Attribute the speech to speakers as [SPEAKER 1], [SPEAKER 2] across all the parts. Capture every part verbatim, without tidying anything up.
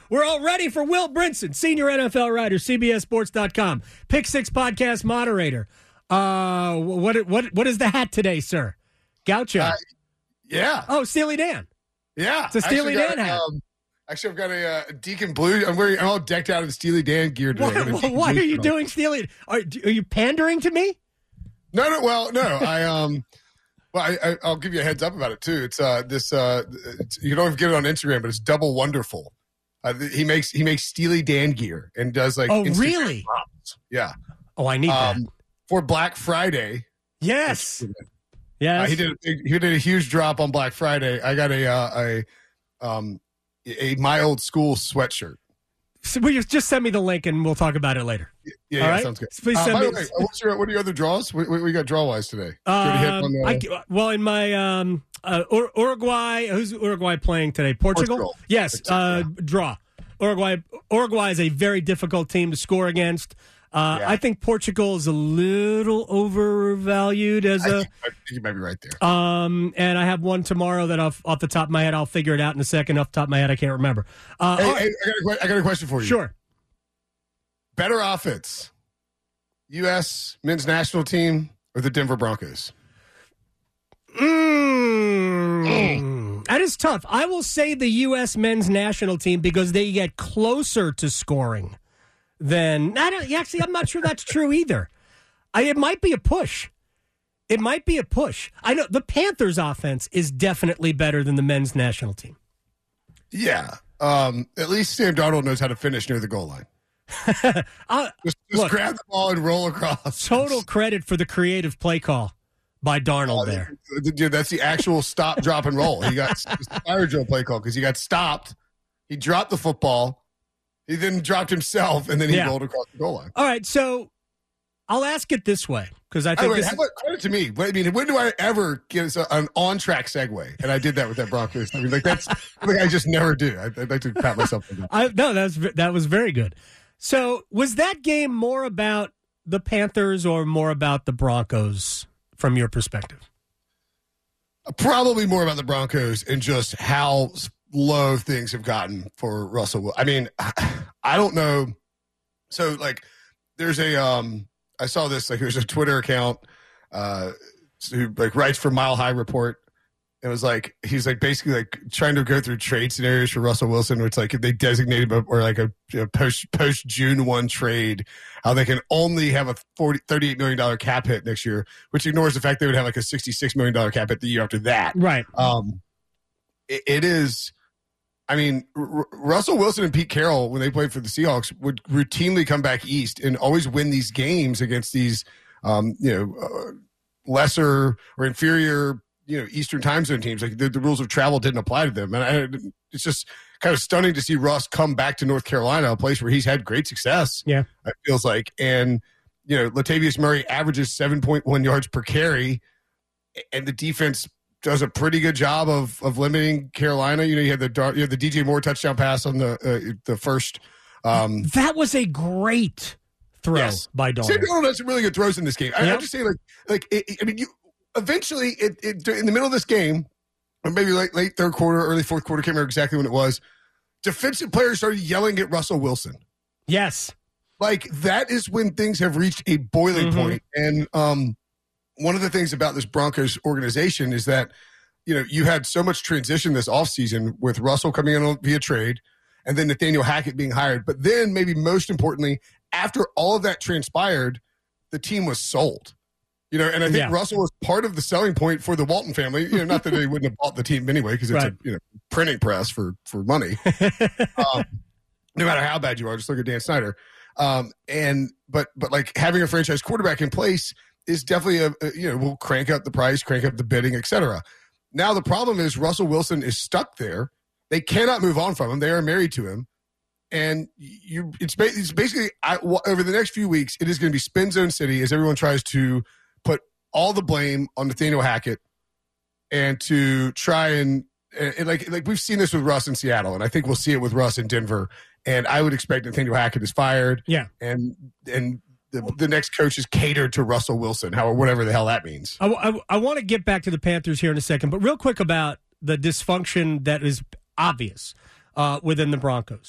[SPEAKER 1] We're all ready for Will Brinson, senior N F L writer, C B S Sports dot com, Pick Six podcast moderator. Uh, what what what is the hat today, sir? Gaucho.
[SPEAKER 2] Uh, yeah.
[SPEAKER 1] Oh, Steely Dan.
[SPEAKER 2] Yeah.
[SPEAKER 1] It's a Steely Dan
[SPEAKER 2] got,
[SPEAKER 1] hat.
[SPEAKER 2] Um, actually, I've got a uh, Deacon Blue. I'm wearing. I'm all decked out in Steely Dan gear today.
[SPEAKER 1] Why, why are you doing Steely? Are, are you pandering to me?
[SPEAKER 2] No, no. Well, no. I um. Well, I, I, I'll give you a heads up about it too. It's uh this uh it's, you don't even get it on Instagram, but it's Double Wonderful. Uh, he makes he makes Steely Dan gear and does like
[SPEAKER 1] oh
[SPEAKER 2] Instagram
[SPEAKER 1] really
[SPEAKER 2] props. Yeah.
[SPEAKER 1] Oh, I need
[SPEAKER 2] um,
[SPEAKER 1] that
[SPEAKER 2] for Black Friday.
[SPEAKER 1] Yes.
[SPEAKER 2] Which,
[SPEAKER 1] yes.
[SPEAKER 2] Uh, he did a big, he did a huge drop on Black Friday. I got a uh, a um a my old school sweatshirt.
[SPEAKER 1] So will you just send me the link and we'll talk about it later?
[SPEAKER 2] Yeah, yeah,
[SPEAKER 1] All
[SPEAKER 2] yeah
[SPEAKER 1] right?
[SPEAKER 2] sounds good.
[SPEAKER 1] Please
[SPEAKER 2] uh,
[SPEAKER 1] send
[SPEAKER 2] by
[SPEAKER 1] me.
[SPEAKER 2] the way, what's your, what are your other draws? What, what we got draw wise today?
[SPEAKER 1] Um,
[SPEAKER 2] on the,
[SPEAKER 1] I, well, in my um, uh, Ur- Uruguay, who's Uruguay playing today? Portugal.
[SPEAKER 2] Portugal.
[SPEAKER 1] Yes, uh, draw. Uruguay. Uruguay is a very difficult team to score against. Uh,
[SPEAKER 2] Yeah.
[SPEAKER 1] I think Portugal is a little overvalued as
[SPEAKER 2] I
[SPEAKER 1] a.
[SPEAKER 2] think, I think you might be right there.
[SPEAKER 1] Um, and I have one tomorrow that off off the top of my head, I'll figure it out in a second. Off the top of my head, I can't remember. Uh,
[SPEAKER 2] hey,
[SPEAKER 1] all right.
[SPEAKER 2] hey, I, got a, que- I got a question for you.
[SPEAKER 1] Sure.
[SPEAKER 2] Better offense, U S men's national team or the Denver Broncos?
[SPEAKER 1] Mm. That is tough. I will say the U S men's national team because they get closer to scoring than. I don't, actually, I'm not sure that's true either. I, it might be a push. It might be a push. I know the Panthers' offense is definitely better than the men's national team.
[SPEAKER 2] Yeah. Um, at least Sam Darnold knows how to finish near the goal line.
[SPEAKER 1] uh,
[SPEAKER 2] Just, just
[SPEAKER 1] look,
[SPEAKER 2] grab the ball and roll across.
[SPEAKER 1] total credit for the creative play call by Darnold
[SPEAKER 2] Oh,
[SPEAKER 1] there.
[SPEAKER 2] Dude, that's the actual stop, drop, and roll. He got the fire drill play call because he got stopped. He dropped the football. He then dropped himself, and then he
[SPEAKER 1] Yeah.
[SPEAKER 2] rolled across the goal line.
[SPEAKER 1] All right, so I'll ask it this way because I
[SPEAKER 2] By
[SPEAKER 1] think
[SPEAKER 2] the way,
[SPEAKER 1] this
[SPEAKER 2] how
[SPEAKER 1] is,
[SPEAKER 2] about credit to me? I mean, when do I ever get an on-track segue? And I did that with that Broncos. I mean, like that's something I just never do. I'd, I'd like to pat myself on that.
[SPEAKER 1] I, no, that was that was very good. So, was that game more about the Panthers or more about the Broncos from your perspective?
[SPEAKER 2] Probably more about the Broncos and just how low things have gotten for Russell. Wil- I mean, I don't know. So, like, there's a um, I saw this. Like, there's a Twitter account uh, who like writes for Mile High Report. It was like he's like basically like trying to go through trade scenarios for Russell Wilson, which like if they designated a, or like a, a post post June one trade, how they can only have a forty, thirty-eight million dollars cap hit next year, which ignores the fact they would have like a sixty-six million dollars cap hit the year after that.
[SPEAKER 1] Right.
[SPEAKER 2] Um, it, it is. I mean, R- Russell Wilson and Pete Carroll, when they played for the Seahawks, would routinely come back east and always win these games against these, um, you know, uh, lesser or inferior, you know, Eastern time zone teams. Like the, the rules of travel didn't apply to them. And I, it's just kind of stunning to see Russ come back to North Carolina, a place where he's had great success.
[SPEAKER 1] Yeah.
[SPEAKER 2] It feels like. And, you know, Latavius Murray averages seven point one yards per carry, and the defense does a pretty good job of of limiting Carolina. You know, you had the you had the D J Moore touchdown pass on the uh, the first. Um,
[SPEAKER 1] that was a great throw
[SPEAKER 2] yes.
[SPEAKER 1] by Darnold.
[SPEAKER 2] Sam Darnold has some really good throws in this game. I,
[SPEAKER 1] Yep.
[SPEAKER 2] I'm just saying, like, like it, I mean, you eventually it, it in the middle of this game, or maybe late late third quarter, early fourth quarter, can't remember exactly when it was. Defensive players started yelling at Russell Wilson.
[SPEAKER 1] Yes,
[SPEAKER 2] like that is when things have reached a boiling
[SPEAKER 1] Mm-hmm.
[SPEAKER 2] point. And um, one of the things about this Broncos organization is that, you know, you had so much transition this offseason with Russell coming in via trade and then Nathaniel Hackett being hired. But then maybe most importantly, after all of that transpired, the team was sold. You know, and I think
[SPEAKER 1] Yeah.
[SPEAKER 2] Russell was part of the selling point for the Walton family. You know, not that they wouldn't have bought the team anyway, because it's
[SPEAKER 1] Right.
[SPEAKER 2] a you know printing press for for money. um, no matter how bad you are, just look at Dan Snyder. Um, and but but like having a franchise quarterback in place is definitely a, a you know will crank up the price, crank up the bidding, et cetera. Now the problem is Russell Wilson is stuck there. They cannot move on from him. They are married to him. And you, it's, it's basically I, over the next few weeks, it is going to be spin zone city as everyone tries to put all the blame on Nathaniel Hackett and to try and, and like like we've seen this with Russ in Seattle, and I think we'll see it with Russ in Denver. And I would expect Nathaniel Hackett is fired.
[SPEAKER 1] Yeah,
[SPEAKER 2] and and the, the next coach is catered to Russell Wilson, how whatever the hell that means.
[SPEAKER 1] I, I, I want to get back to the Panthers here in a second, but real quick about the dysfunction that is obvious uh, within the Broncos.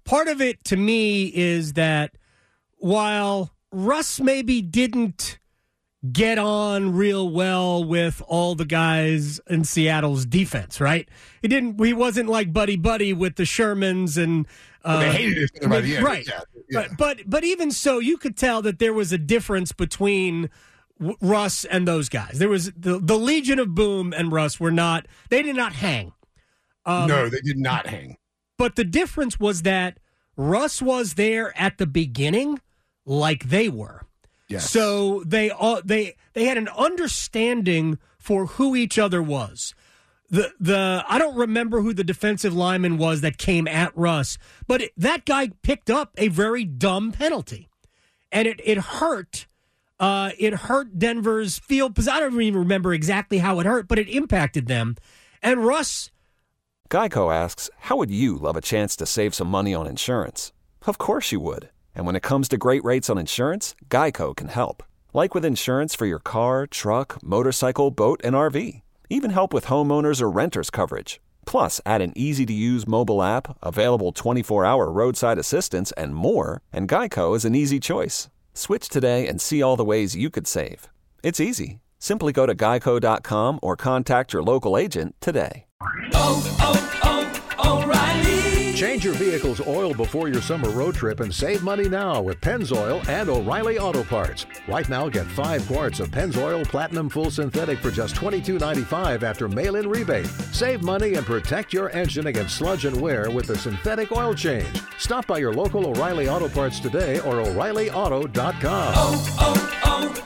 [SPEAKER 1] part of it to me is that while Russ maybe didn't get on real well with all the guys in Seattle's defense, right? He didn't. He wasn't like buddy buddy with the Shermans and uh,
[SPEAKER 2] well, they hated each other by the end,
[SPEAKER 1] right?
[SPEAKER 2] Yeah, yeah.
[SPEAKER 1] But but but even so, you could tell that there was a difference between w- Russ and those guys. There was the the Legion of Boom and Russ were not. They did not hang. Um,
[SPEAKER 2] no, they did not hang.
[SPEAKER 1] But the difference was that Russ was there at the beginning, like they were.
[SPEAKER 2] Yes.
[SPEAKER 1] So they all they they had an understanding for who each other was. The the I don't remember who the defensive lineman was that came at Russ, but it, that guy picked up a very dumb penalty, and it it hurt. Uh, it hurt Denver's field because I don't even remember exactly how it hurt, but it impacted them. And Russ.
[SPEAKER 3] Geico asks, how would you love a chance to save some money on insurance? Of course you would. And when it comes to great rates on insurance, Geico can help. Like with insurance for your car, truck, motorcycle, boat, and R V. Even help with homeowners or renters coverage. Plus, add an easy-to-use mobile app, available twenty-four hour roadside assistance, and more, and Geico is an easy choice. Switch today and see all the ways you could save. It's easy. Simply go to geico dot com or contact your local agent today.
[SPEAKER 4] Oh, oh, oh, O'Reilly.
[SPEAKER 5] Change your vehicle's oil before your summer road trip and save money now with Pennzoil and O'Reilly Auto Parts. Right now, get five quarts of Pennzoil Platinum Full Synthetic for just twenty-two ninety-five after mail-in rebate. Save money and protect your engine against sludge and wear with the synthetic oil change. Stop by your local O'Reilly Auto Parts today or O'Reilly Auto dot com.
[SPEAKER 4] Oh,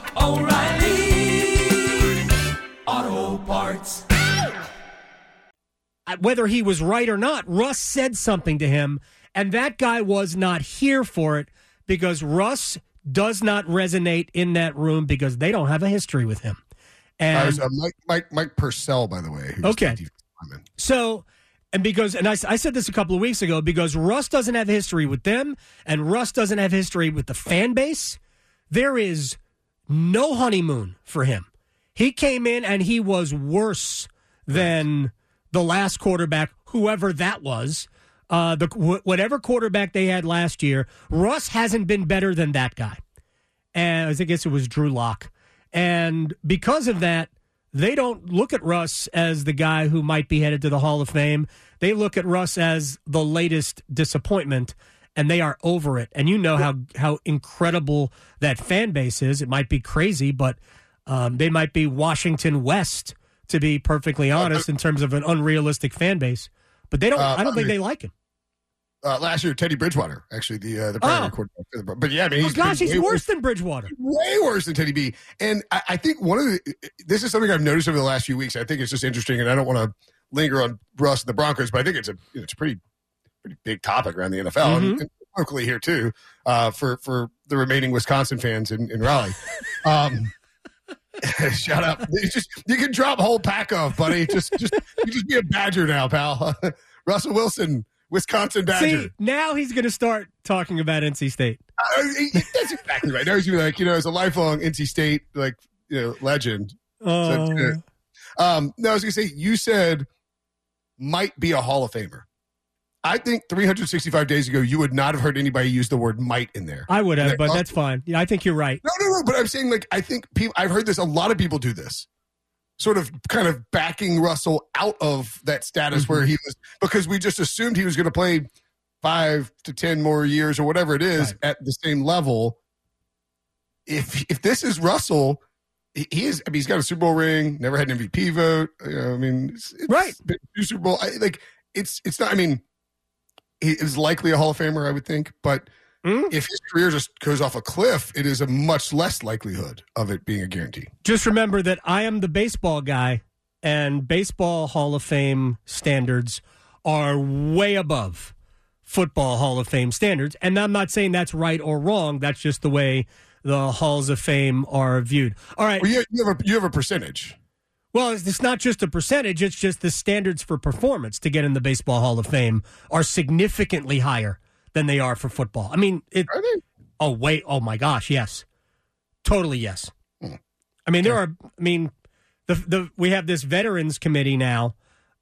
[SPEAKER 4] oh, oh, O'Reilly Auto Parts.
[SPEAKER 1] Whether he was right or not, Russ said something to him, and that guy was not here for it because Russ does not resonate in that room because they don't have a history with him. And
[SPEAKER 2] uh, was, uh, Mike, Mike Mike Purcell, by the way.
[SPEAKER 1] Okay. So, and because, and I, I said this a couple of weeks ago, because Russ doesn't have a history with them, and Russ doesn't have history with the fan base, there is no honeymoon for him. He came in and he was worse than the last quarterback, whoever that was, uh, the wh- whatever quarterback they had last year. Russ hasn't been better than that guy. And I guess it was Drew Lock. And because of that, they don't look at Russ as the guy who might be headed to the Hall of Fame. They look at Russ as the latest disappointment, and they are over it. And you know how, how incredible that fan base is. It might be crazy, but um, they might be Washington West, to be perfectly honest, in terms of an unrealistic fan base. But they don't.
[SPEAKER 2] Uh,
[SPEAKER 1] I don't
[SPEAKER 2] I
[SPEAKER 1] think
[SPEAKER 2] mean,
[SPEAKER 1] they like him.
[SPEAKER 2] Uh, last year, Teddy Bridgewater, actually, the uh, the primary
[SPEAKER 1] Oh.
[SPEAKER 2] quarterback. But yeah, I mean, he's
[SPEAKER 1] Oh, gosh,
[SPEAKER 2] been
[SPEAKER 1] he's
[SPEAKER 2] way
[SPEAKER 1] worse than Bridgewater.
[SPEAKER 2] way worse than Teddy B. And I, I think one of the this is something I've noticed over the last few weeks. I think it's just interesting, and I don't want to linger on Russ and the Broncos, but I think it's a it's a pretty pretty big topic around the N F L
[SPEAKER 1] Mm-hmm.
[SPEAKER 2] and, and locally here too uh, for for the remaining Wisconsin fans in, in Raleigh. Um, Shut up! You just you can drop a whole pack off, buddy. Just just you just be a Badger now, pal. Russell Wilson, Wisconsin Badger.
[SPEAKER 1] See, now he's going to start talking about N C State.
[SPEAKER 2] Uh, that's exactly right. Now he's gonna be like, you know, as a lifelong N C State like you know legend.
[SPEAKER 1] Oh.
[SPEAKER 2] So, uh, um, no, I was gonna say you said might be a Hall of Famer. I think three hundred sixty-five days ago, you would not have heard anybody use the word might in there.
[SPEAKER 1] I would have,
[SPEAKER 2] And
[SPEAKER 1] but
[SPEAKER 2] I-
[SPEAKER 1] that's fine. Yeah, I think you're right.
[SPEAKER 2] No, no, no. But I'm saying, like, I think people, I've heard this, a lot of people do this, sort of kind of backing Russell out of that status
[SPEAKER 1] Mm-hmm.
[SPEAKER 2] where he was, because we just assumed he was going to play five to ten more years or whatever it is
[SPEAKER 1] Right.
[SPEAKER 2] at the same level. If if this is Russell, he, he is, I mean, he's got a Super Bowl ring, never had an M V P vote. You know, I mean, it's, it's
[SPEAKER 1] Right.
[SPEAKER 2] been two Super Bowl. I, like, it's, it's not, I mean, he is likely a Hall of Famer, I would think, but
[SPEAKER 1] Mm?
[SPEAKER 2] if his career just goes off a cliff, it is a much less likelihood of it being a guarantee.
[SPEAKER 1] Just remember that I am the baseball guy, and baseball Hall of Fame standards are way above football Hall of Fame standards. And I'm not saying that's right or wrong. That's just the way the Halls of Fame are viewed. All right.
[SPEAKER 2] Well, you, you have a you have a percentage.
[SPEAKER 1] Well, it's it's not just a percentage. It's just the standards for performance to get in the Baseball Hall of Fame are significantly higher than they are for football. I mean, it.
[SPEAKER 2] Are they?
[SPEAKER 1] Oh, wait. Oh, my gosh. Yes. Totally yes.
[SPEAKER 2] Hmm.
[SPEAKER 1] I mean, there are, I mean, the the we have this veterans committee now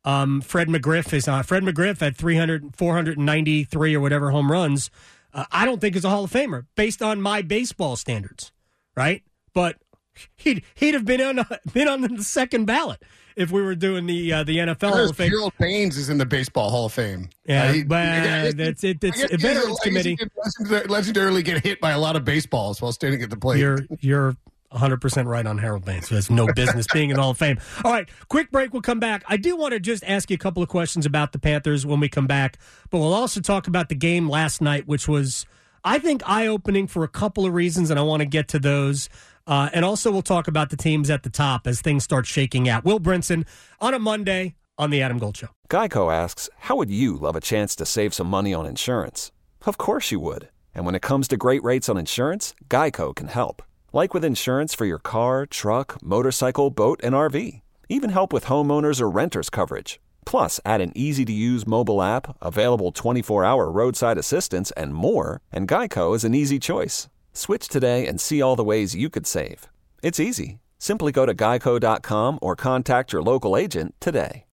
[SPEAKER 1] Um, Fred McGriff is uh, Fred McGriff had three hundred, four hundred ninety-three or whatever home runs. Uh, I don't think is a Hall of Famer based on my baseball standards, right? But he'd he'd have been on been on the second ballot if we were doing the uh, the N F L Hall of Fame.
[SPEAKER 2] Gerald Baines is in the Baseball Hall of Fame.
[SPEAKER 1] Yeah,
[SPEAKER 2] uh, he,
[SPEAKER 1] but
[SPEAKER 2] guess,
[SPEAKER 1] that's it. It's a
[SPEAKER 2] guess,
[SPEAKER 1] Veterans
[SPEAKER 2] I
[SPEAKER 1] Committee.
[SPEAKER 2] Legendar- legendarily get hit by a lot of baseballs while standing at the plate.
[SPEAKER 1] You're you're one hundred percent right on Harold Baines, who has no business being in the Hall of Fame. All right, quick break. We'll come back. I do want to just ask you a couple of questions about the Panthers when we come back, but we'll also talk about the game last night, which was, I think, eye-opening for a couple of reasons, and I want to get to those. Uh, and also we'll talk about the teams at the top as things start shaking out. Will Brinson on a Monday on The Adam Gold Show.
[SPEAKER 3] Geico asks, how would you love a chance to save some money on insurance? Of course you would. And when it comes to great rates on insurance, Geico can help. Like with insurance for your car, truck, motorcycle, boat, and R V. Even help with homeowners or renters coverage. Plus, add an easy-to-use mobile app, available twenty-four hour roadside assistance, and more, and Geico is an easy choice. Switch today and see all the ways you could save. It's easy. Simply go to geico dot com or contact your local agent today.